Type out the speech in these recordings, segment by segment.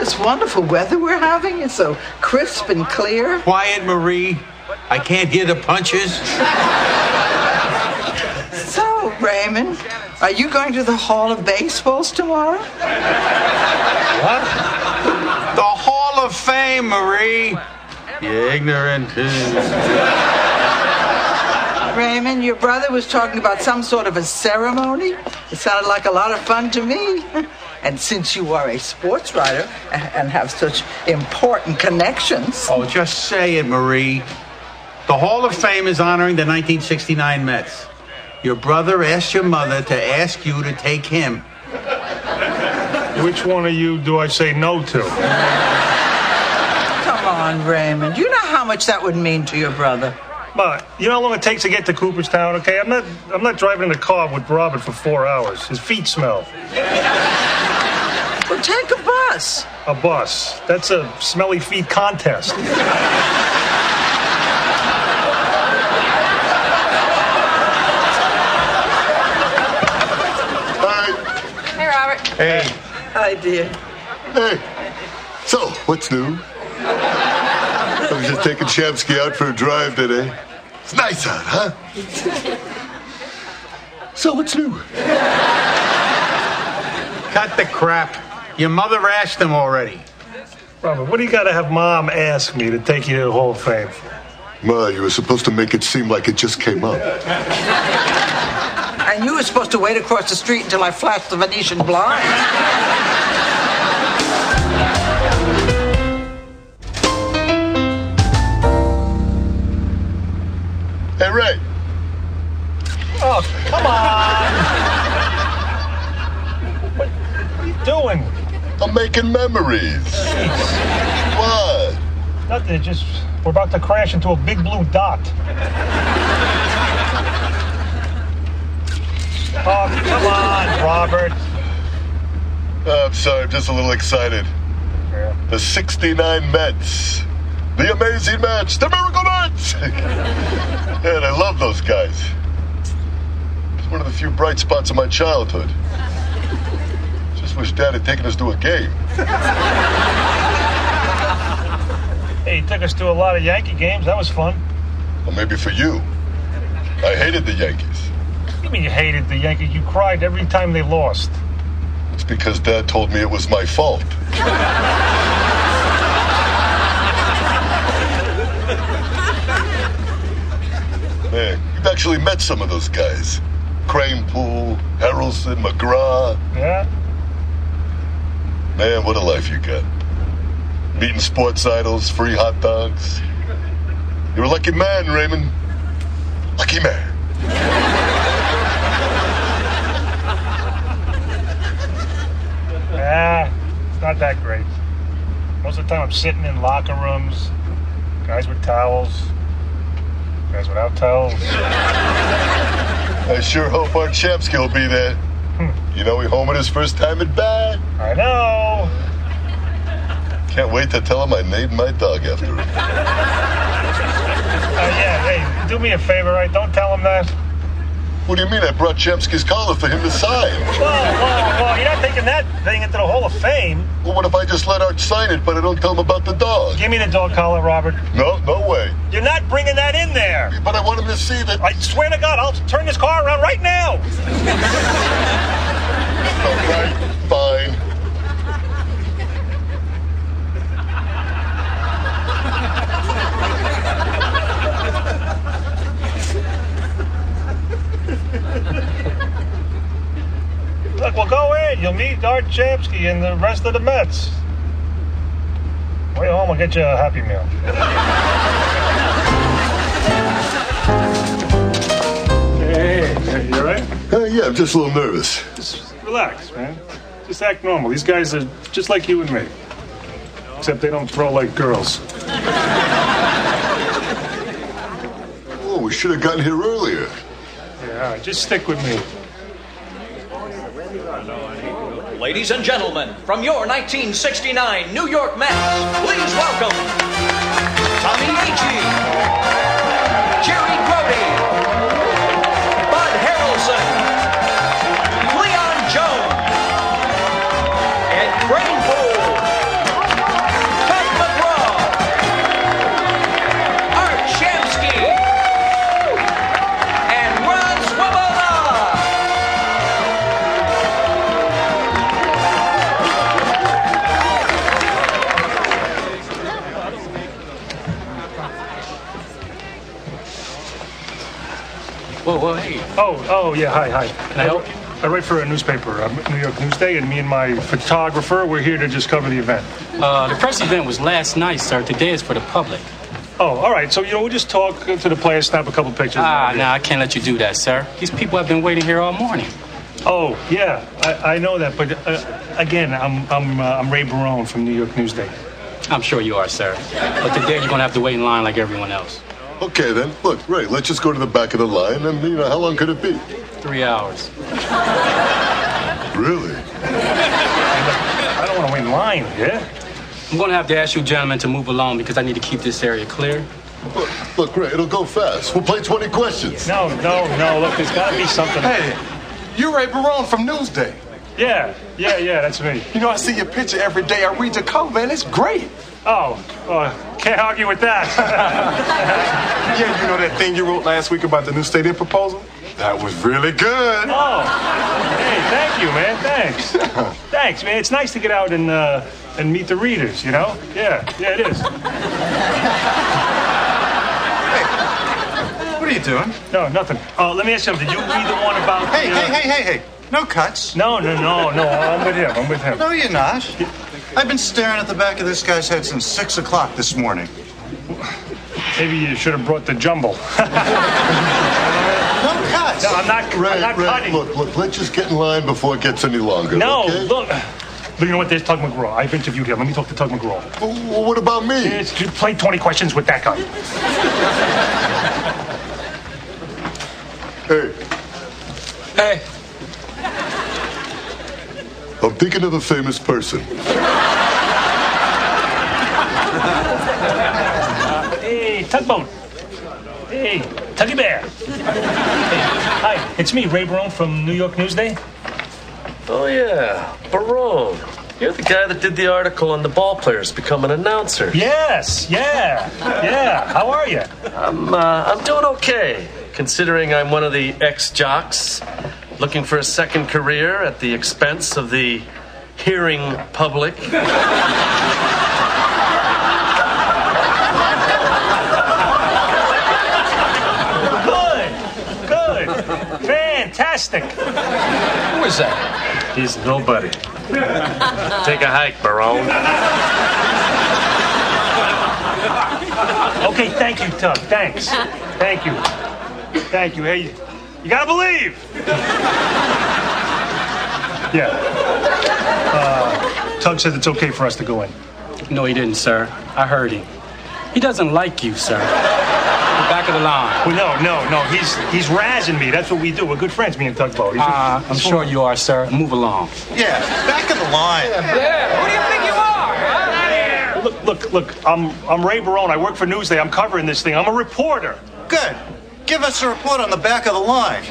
this wonderful weather we're having? It's so crisp and clear. Quiet, Marie. I can't hear the punches. So, Raymond, are you going to the Hall of Baseballs tomorrow? What? The Hall of Fame, Marie. You ignorant. Raymond, your brother was talking about some sort of a ceremony. It sounded like a lot of fun to me. And since you are a sports writer and have such important connections... Oh, just say it, Marie. The Hall of Fame is honoring the 1969 Mets. Your brother asked your mother to ask you to take him. Which one of you do I say no to? Come on, Raymond. You know how much that would mean to your brother. But you know how long it takes to get to Cooperstown, okay? I'm not driving in the car with Robert for 4 hours. His feet smell. Well, take a bus. A bus. That's a smelly feet contest. Hey, Robert. Hey. Hi, dear. Hey. So, what's new? I was just taking Shamsky out for a drive today. It's nice out, huh? So, what's new? Cut the crap. Your mother asked him already. Robert, what do you got to have Mom ask me to take you to the Hall of Fame? Ma, you were supposed to make it seem like it just came up. And you were supposed to wait across the street until I flashed the Venetian blind. Hey, Ray. Oh, come on. What are you doing? I'm making memories. What? Nothing, just we're about to crash into a big blue dot. Oh, come on, Robert. I'm sorry, I'm just a little excited. Yeah. The 69 Mets. The amazing Mets. The miracle Mets. Man, I love those guys. It's one of the few bright spots of my childhood. Just wish Dad had taken us to a game. Hey, he took us to a lot of Yankee games. That was fun. Well, maybe for you. I hated the Yankees. What do you mean you hated the Yankees? You cried every time they lost. It's because Dad told me it was my fault. Man, you've actually met some of those guys. Kranepool, Harrelson, McGraw. Yeah? Man, what a life you got. Meeting sports idols, free hot dogs. You're a lucky man, Raymond. Lucky man. It's not that great. Most of the time I'm sitting in locker rooms, guys with towels, guys without towels. I sure hope our Shamsky will be there. You know, he homered his first time at bat. I know. Can't wait to tell him I named my dog after him. Yeah, hey, do me a favor, right? Don't tell him that. What do you mean? I brought Shamsky's collar for him to sign. Whoa, you're not taking that thing into the Hall of Fame. Well, what if I just let Art sign it, but I don't tell him about the dog? Give me the dog collar, Robert. No way. You're not bringing that in there. But I want him to see that... I swear to God, I'll turn this car around right now. All right, fine. Look, well, go in. You'll meet Art Shamsky and the rest of the Mets. Way home, I'll get you a Happy Meal. Hey, you all right? Yeah, I'm just a little nervous. Just relax, man. Just act normal. These guys are just like you and me. Except they don't throw like girls. Oh, we should have gotten here earlier. Yeah, all right, just stick with me. Ladies and gentlemen, from your 1969 New York Mets, please welcome Tommy Agee, Jerry Grody, Bud Harrelson, Leon Jones, Ed Kranepool, well, hey. Oh, yeah, hi. Can I help you? I write for a newspaper, New York Newsday, and me and my photographer, we're here to just cover the event. The press event was last night, sir. Today is for the public. Oh, all right. So, we'll just talk to the players, snap a couple pictures. I can't let you do that, sir. These people have been waiting here all morning. Oh, yeah, I know that, but again, I'm Ray Barone from New York Newsday. I'm sure you are, sir. But today you're gonna have to wait in line like everyone else. Okay, then. Look, Ray, let's just go to the back of the line, and, how long could it be? 3 hours. Really? I don't want to wait in line, yeah? I'm gonna have to ask you gentlemen to move along because I need to keep this area clear. Look, Ray, it'll go fast. We'll play 20 questions. No. Look, there's got to be something. Hey, you're Ray Barone from Newsday. Yeah, that's me. I see your picture every day. I read your cover, man. It's great. Oh, can't argue with that. Yeah, you know that thing you wrote last week about the new stadium proposal? That was really good. Oh, hey, thank you, man. Thanks. Thanks, man. It's nice to get out and meet the readers, Yeah, it is. Hey, what are you doing? No, nothing. Let me ask you something. Did you read the one about... Hey. No cuts. No. I'm with him. No, you're not. I've been staring at the back of this guy's head since 6 o'clock this morning. Maybe you should have brought the jumble. No cuts. No, I'm not cutting. Look, let's just get in line before it gets any longer. No, okay? look. But you know what? There's Tug McGraw. I've interviewed him. Let me talk to Tug McGraw. Well, what about me? You play 20 questions with that guy. Hey. Hey. I'm thinking of a famous person. Hey, Tugboat. Hey, Tuggy Bear. Hey, hi, it's me, Ray Barone from New York Newsday. Oh, yeah, Barone. You're the guy that did the article on the ball players become an announcer. Yes, yeah. How are you? I'm doing okay, considering I'm one of the ex-jocks looking for a second career at the expense of the hearing public. Good. Fantastic. Who is that? He's nobody. Take a hike, Barone. Okay, thank you, Tug. Thanks. Thank you. Hey, you gotta believe. Yeah. Tug said it's okay for us to go in. No, he didn't, sir. I heard him. He doesn't like you, sir. The back of the line. Well, no. He's razzing me. That's what we do. We're good friends, me and Tugboat. I'm sure you are, sir. Move along. Yeah, back of the line. Yeah, who do you think you are? Huh? Look. I'm Ray Barone. I work for Newsday. I'm covering this thing. I'm a reporter. Good. Give us a report on the back of the line.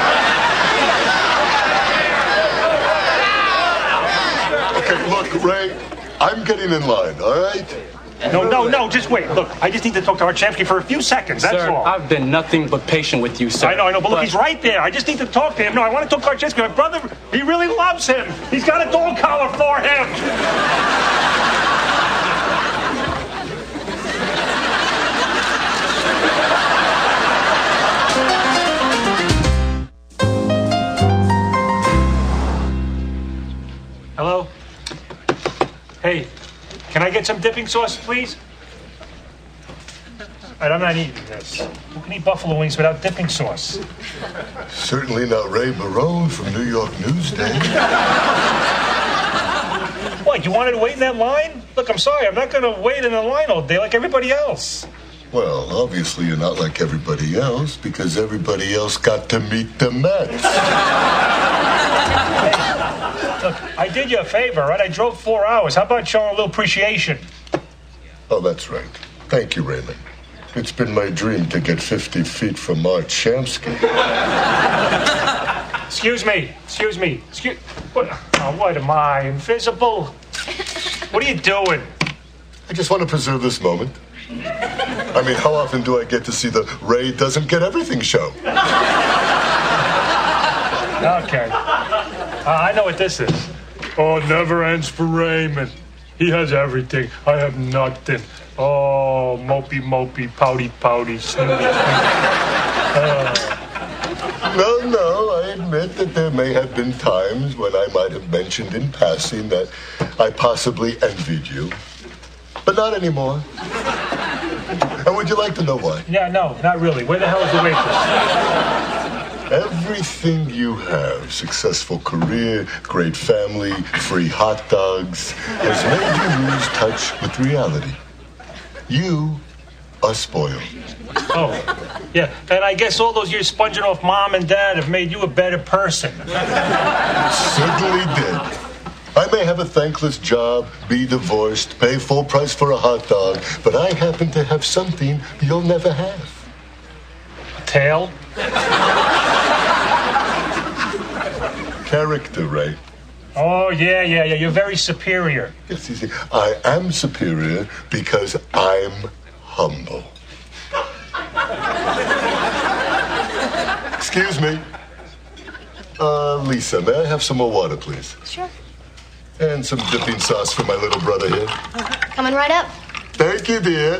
Okay, look, Ray, I'm getting in line, all right? No, just wait. Look, I just need to talk to Art Shamsky for a few seconds, that's Sir, all. I've been nothing but patient with you, sir. I know, but look, he's right there. I just need to talk to him. No, I want to talk to Art Shamsky. My brother, he really loves him. He's got a dog collar for him. Hello? Hey, can I get some dipping sauce, please? All right, I'm not eating this. Who can eat buffalo wings without dipping sauce? Certainly not Ray Barone from New York Newsday. What, you wanted to wait in that line? Look, I'm sorry, I'm not going to wait in the line all day like everybody else. Well, obviously you're not like everybody else because everybody else got to meet the Mets. Look, I did you a favor, right? I drove 4 hours. How about showing a little appreciation? Oh, that's right. Thank you, Raymond. It's been my dream to get 50 feet from Art Shamsky. Excuse me. What am I, invisible? What are you doing? I just want to preserve this moment. I mean, how often do I get to see the Ray doesn't get everything show? Okay. I know what this is. Oh, it never ends for Raymond. He has everything. I have nothing. Oh, mopey, pouty, snooty. No, I admit that there may have been times when I might have mentioned in passing that I possibly envied you. But not anymore. And would you like to know why? Yeah, no, not really. Where the hell is the waitress? Everything you have, successful career, great family, free hot dogs, has made you lose touch with reality. You are spoiled. Oh, yeah. And I guess all those years sponging off mom and dad have made you a better person. Certainly did. I may have a thankless job, be divorced, pay full price for a hot dog, but I happen to have something you'll never have. Tail? Character, right? Oh, yeah. You're very superior. Yes, you see, I am superior because I'm humble. Excuse me. Lisa, may I have some more water, please? Sure. And some dipping sauce for my little brother here. Coming right up. Thank you, dear.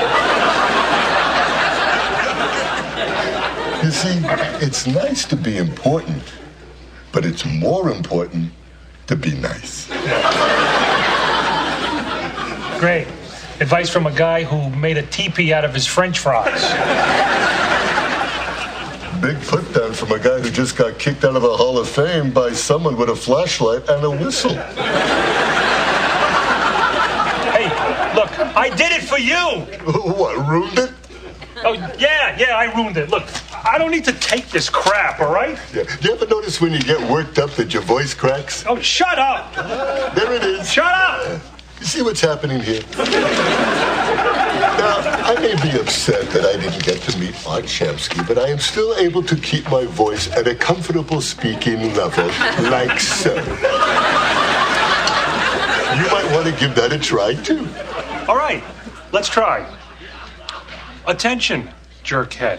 You see, it's nice to be important, but it's more important to be nice. Great. Advice from a guy who made a teepee out of his French fries. Big put down from a guy who just got kicked out of the Hall of Fame by someone with a flashlight and a whistle. Hey, look, I did it for you. What, ruined it? Oh, yeah, I ruined it. Look, I don't need to take this crap, all right? Yeah. Do you ever notice when you get worked up that your voice cracks? Oh, shut up. There it is. Shut up. You see what's happening here? Now, I may be upset that I didn't get to meet Art Shamsky, but I am still able to keep my voice at a comfortable speaking level, like so. You might want to give that a try, too. All right, let's try. Attention, jerkhead.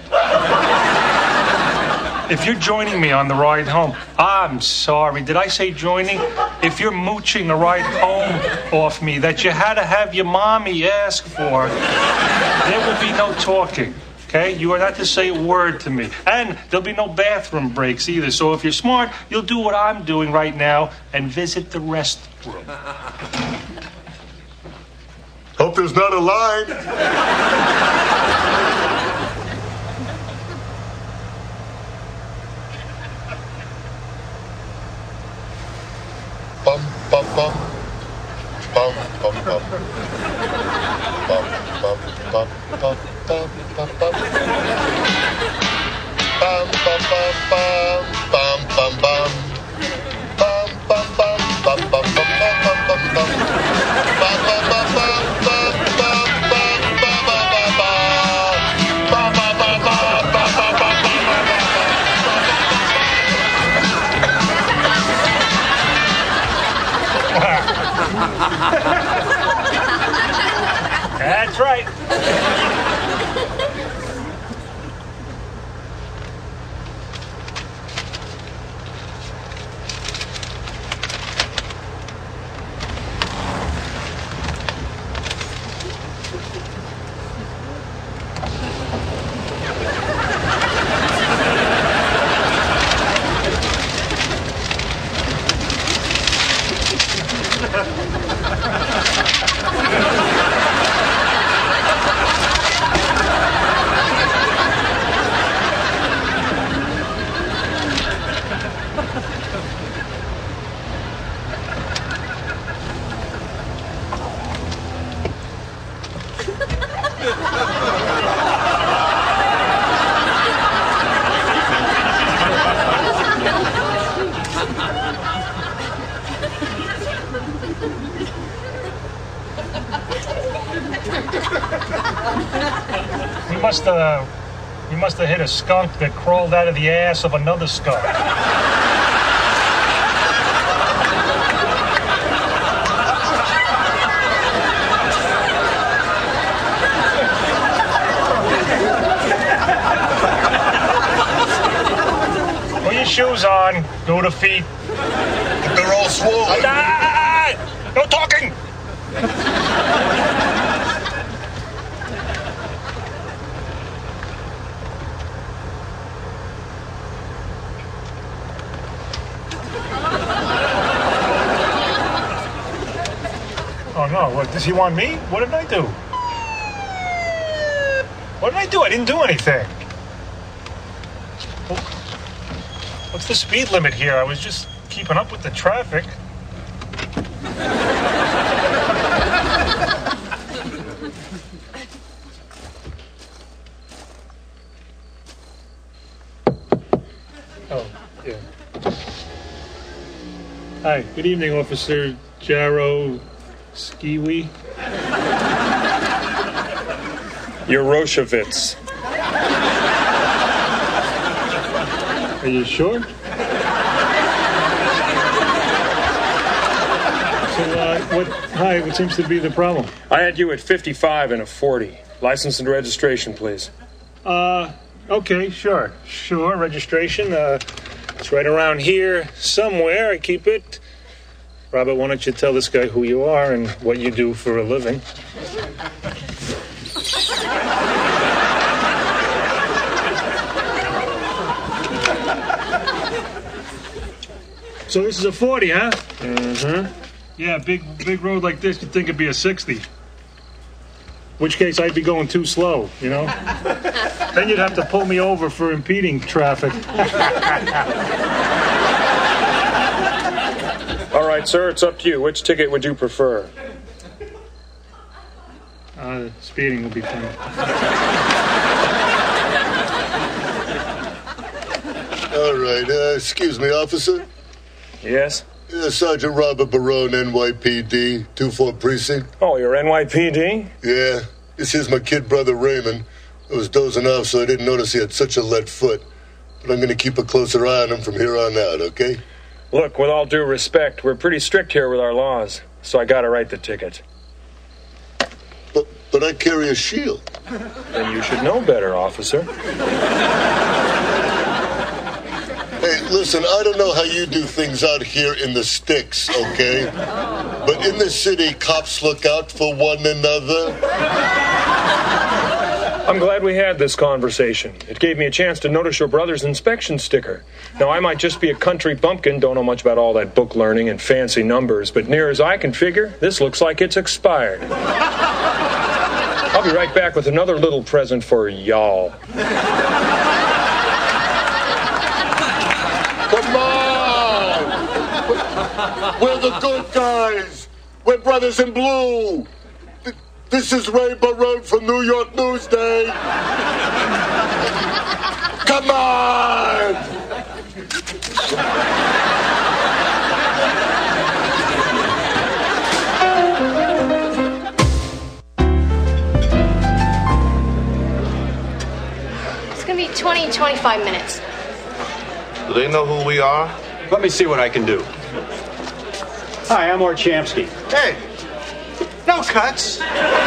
If you're joining me on the ride home, I'm sorry. Did I say joining? If you're mooching a ride home off me that you had to have your mommy ask for, there will be no talking, okay? You are not to say a word to me. And there'll be no bathroom breaks either. So if you're smart, you'll do what I'm doing right now and visit the restroom. Hope there's not a line. Bum bum bum, bum bum bum, bum bum bum bum bum bum bum, bum bum bum bum bum bum, bum bum bum bum bum bum bum bum bum bum, bum bum bum bum bum bum bum bum bum bum bum. That's right. We must have hit a skunk that crawled out of the ass of another skunk. Put your shoes on. Go to feet. But they're all swollen. No talking! Oh, no. What, does he want me? What did I do? What did I do? I didn't do anything. Well, what's the speed limit here? I was just keeping up with the traffic. Oh, yeah. Hi, good evening, Officer Jaro Skiwi. Yeroshovitz. Are you sure? What seems to be the problem? I had you at 55 and a 40. License and registration, please. Okay, sure. Sure, registration. It's right around here somewhere. I keep it. Robert, why don't you tell this guy who you are and what you do for a living? So this is a 40, huh? Mm-hmm. Yeah, big road like this, you'd think it'd be a 60. Which case I'd be going too slow, you know? Then you'd have to pull me over for impeding traffic. All right, sir, it's up to you. Which ticket would you prefer? Speeding will be fine. All right, excuse me, officer. Yes? Sergeant Robert Barone, NYPD, 2-4 Precinct. Oh, you're NYPD? Yeah, this here's my kid brother Raymond. I was dozing off, so I didn't notice he had such a lead foot. But I'm going to keep a closer eye on him from here on out, okay? Look, with all due respect, we're pretty strict here with our laws, so I gotta write the ticket. But I carry a shield. Then you should know better, officer. Hey, listen, I don't know how you do things out here in the sticks, okay? But in the city, cops look out for one another. I'm glad we had this conversation. It gave me a chance to notice your brother's inspection sticker. Now, I might just be a country bumpkin, don't know much about all that book learning and fancy numbers, but near as I can figure, this looks like it's expired. I'll be right back with another little present for y'all. Come on! We're the good guys. We're brothers in blue. This is Ray Barone from New York Newsday. Come on! It's gonna be 20, 25 minutes. Do they know who we are? Let me see what I can do. Hi, I'm Orchamsky. Hey, no cuts.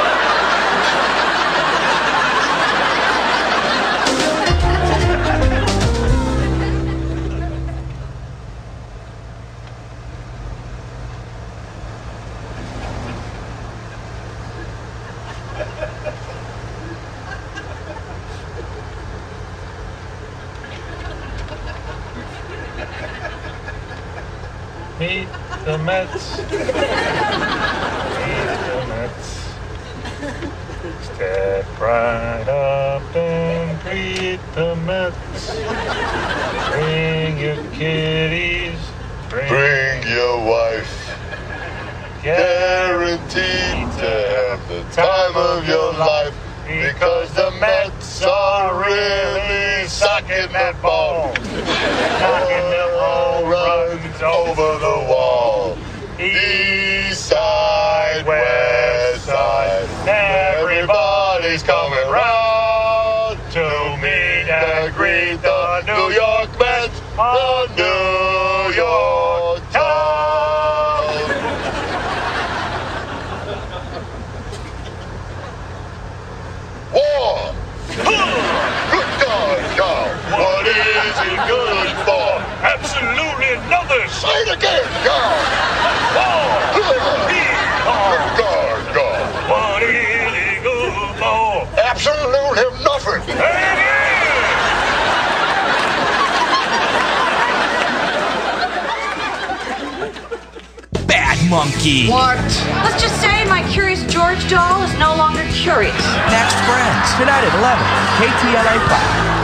Meet the Mets. Meet the Mets. Step right up and greet the Mets. Bring your kitties. Bring your wife. Guaranteed to have the time of your life. Because the Mets are really sucking that ball. Knocking them home runs over the wall. East side, west side, everybody's coming round to meet and greet the New York Mets, the New York town. War! Good God, Carl! What is it good for? Absolutely nothing! Say it again, Carl! War! Good God, Carl! What is it good for? Absolutely nothing! Bad monkey. What? Let's just say my Curious George doll is no longer curious. Next Friends, tonight at 11, KTLA 5.